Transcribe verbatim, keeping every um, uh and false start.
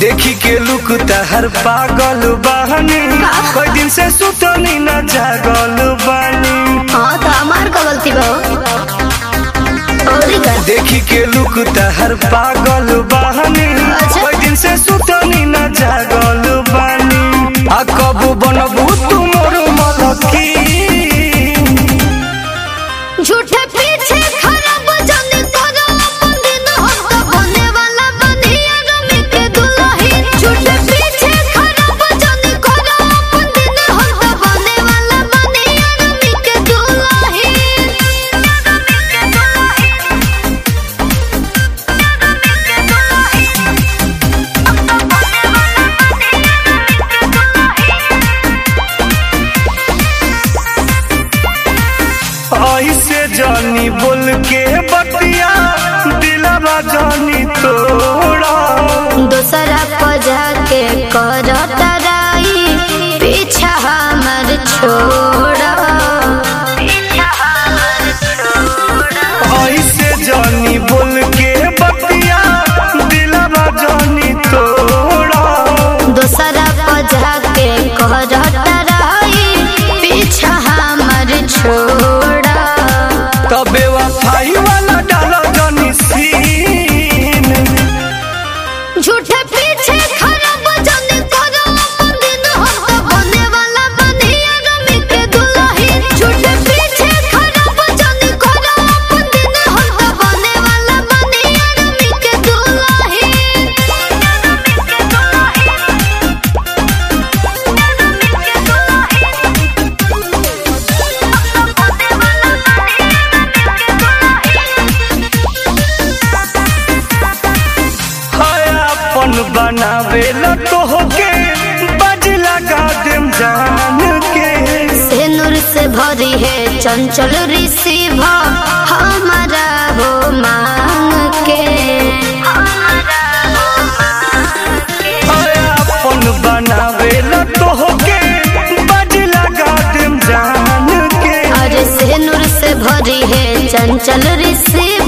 देखी के लुक तहर पागल बहनी, कोई दिन से सुतनी न जागल बानी। हाँ तो हमार का गलती बा। देखी के लुक तहर पागल बहनी, कोई दिन से सुतनी न जागल बानी। आ कब बनबू तू मोर मलकी, झूठे पीछे खराब जाने करो अपन दिन, हम तो बने वाला बनिया रमी के दुल्हन। झूठे पीछे खराब जाने करो अपन दिन, हम तो बने वाला बनिया रमी के दुल्हन। ऐसे जानी बोल के बतिया दिलवा जानी तोड़ा। दूसरा पजा के कर तराई, पीछा हमर छोड़ा। ऐसे जानी बोल के बतिया दिलवा जानी तोड़ा। दूसरा पजा के कर तराई, पीछा हमर छोड़ा। तबे वफाई वाला डाला जानी सीन, झूठे पीछे खराब जाने करो अपन दिन, हम तो बने वाला बनिया रमी के दुल्हन। झूठे पीछे खराब जाने करो अपन दिन, हम तो बने वाला बनिया रमी के दुल्हन। अपन बनावेला तोहके बाज लगा देम जान के। सेनुर से भरी है चंचल रिसीव हमारा हो मांग के। अपन बनावेला तोहके बाज लगा देम जान के। अरे सेनुर से भरी है चंचल रिसीव